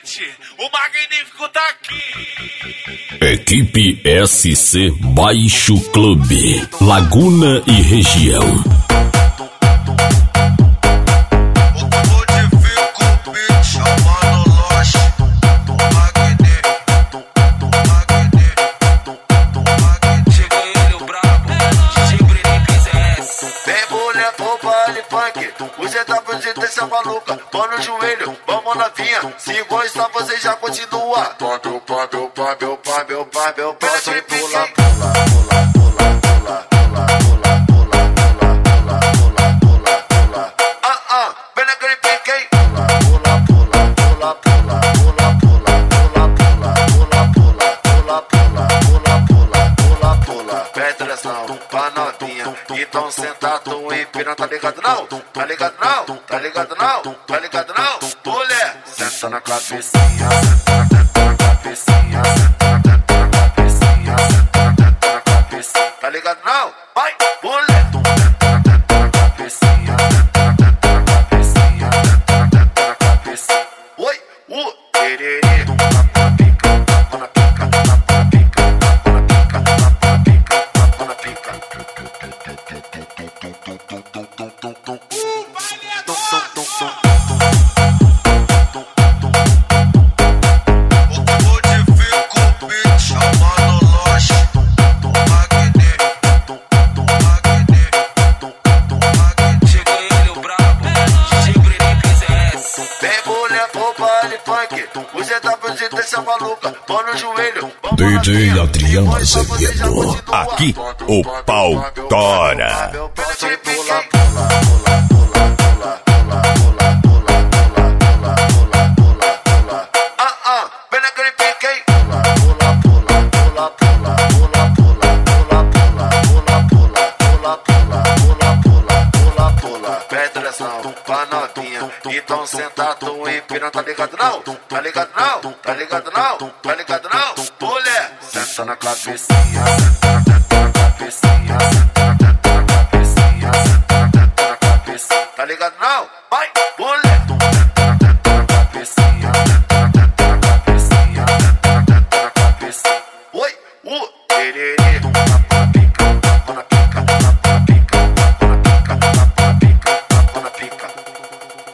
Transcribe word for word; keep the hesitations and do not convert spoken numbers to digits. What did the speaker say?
gente, o Magnífico tá aqui. Equipe S C Baixo Clube, Laguna e região. Você tá fazendo essa maluca, pão no joelho, vamos novinha. Se gostar, você já continua. Pá, meu pá, meu pá, meu pá, meu pá, meu pá. Pula, pula, pula, pula, pula, pula, pula, pula, pula, pula, pula, pula. Ah, ah, vem naquele pique, hein? Pula, pula, pula, pula, pula, pula, pula, pula, pula, pula, pula, pula, pula, pula, pula, pula. Petração, pra novinha, então sentado em piranha, tá ligado não? Tá ligado não? Tá ligado não? Tá ligado não? Mulher, senta na cabecinha, senta na, senta na cabecinha, senta na, senta na cabecinha, senta na, senta na cabecinha. Tá ligado não? Vai, mulher, senta na, senta na cabecinha, senta na, senta na cabecinha, senta na, senta na cabecinha. Oi, uh, tererê, tapa na pica, tapa na pica, tapa na pica, tapa na pica, tapa na pica, tapa na pica. Você tá fazendo essa maluca, pão no joelho. D J Adriano Azevedo, aqui o pau tora. Pula, pula, pula, pula, pula, pula, pula, pula, pula, pula, pula, pula. Ah, ah, vem naquele pique, hein? Pula, pula, pula, pula, pula, pula, pula, pula, pula, pula, pula, pula, pula, pula, pula, pula. Petração, pra novinha, então sentado em piranha, tá ligado não? Tá ligado não? Tá ligado não? Tá ligado não? Mulher, senta na cabecinha, senta na